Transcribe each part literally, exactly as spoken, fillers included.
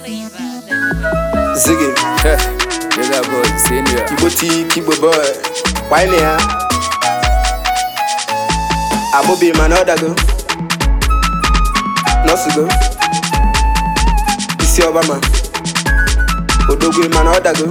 Ziggy, Bigger boy, senior. Kibo T, Kibo boy. Why ne? Abobi man other go. Nosi go. Isi Obama. Odogwe man other go.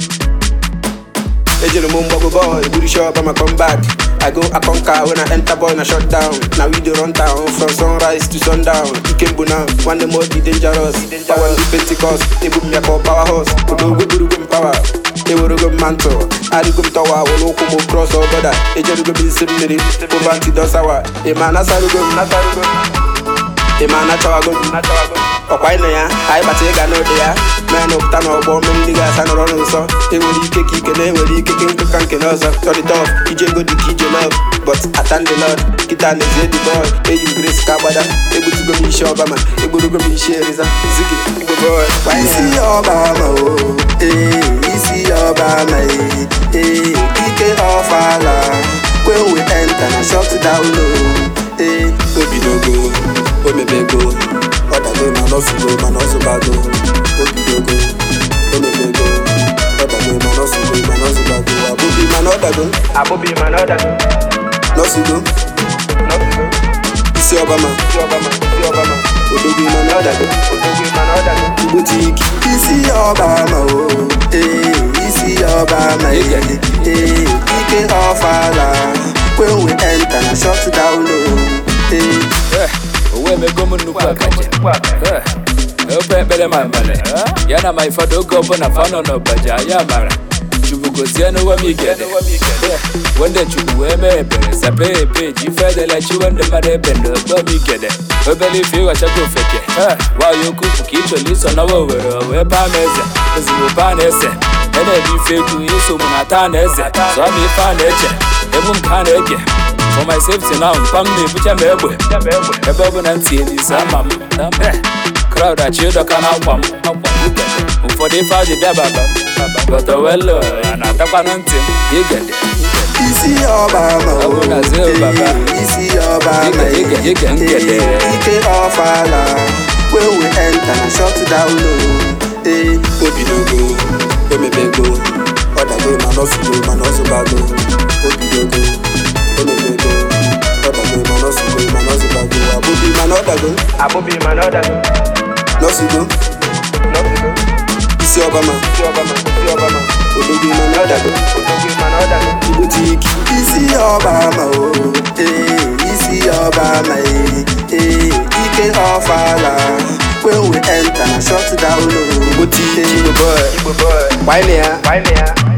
Ejele mumbo boy, booty shop I'ma come back. I go I conquer when I enter boy na shut down. Now we do run town from sunrise to sundown. Ikembu now, one the more be dangerous. Power the Pentecost, they put me a powerhouse. Odogwe burugum power. They were a good mantle. I do come tower, will look more cross over that. Ejele go be similar. Poverty does our. A man as I go, not I go. A man at our go, not our go. Okwainaya, I but I no there. Man up tan or bomb niggas and run so. They will eat cake, they will eat cake to Kankanosa. Turn it off, E J go to K J love. But attend the Lord, Kitan is the boy. Hey, you grace Kabada, able to go me Obama, able to go me share is a Ziggy, boy. Why see Obama? Eh, see Obama, eh, Ike of Allah. When we enter, I shut down low. Eh, Obi no go, Obi go. Other go, man also go, man also bad go. Obi no go, Obi go. Other go, man also go, man also bad go. Abobi man other go, Abobi man other go. Nosi go, Nosi go. Isi Obama, Isi Obama, Isi Obama. Odogwe man other go, Odogwe man other go. Kibo T, Isi Obama, oh, eh, Isi Obama, eh, eh, Ike of Allah. When we enter, I shut down low. Eh. Uwe megomu nukwa kache. Ope mbele mamale. Yana maifado gopo na fano no baja ya mara. Chubuko sienu wa migede. Wende chubu weme ebere. Sape epe jifede la chi wende mare bendo wa migede. Obeli fiwa chako feke. Wa yoku kukicho liso na wawero. Wepa meze. Zimu panese. Ene bifeku iso munataneze. Swami faneche. Emu mkanege. For my safety now, pam me bucha mebwe. Ebe na ntie ni sama. Crowd a chill can pam. For the faji da baba. But well, and atapa nanti. You get it. Isi Obama, oh, Isi Obama, you can get it. Ike of Allah. When we enter, I shut down low. Eh, Obi no go, Obi go. Other go, man also go, man also bad go. Obi no go. Abobi man other go, Abobi man other go. Nosi go, Nosi go. Isi Obama, Isi Obama, Isi Obama. Odogwe man other go, Odogwe man other go. Kibo T, Isi Obama, oh, eh, Isi Obama, eh, eh, Ike of Allah. When we enter, I shut down low. Kibo T, Kibo boy. Kibo boy. Why ne? Why ne?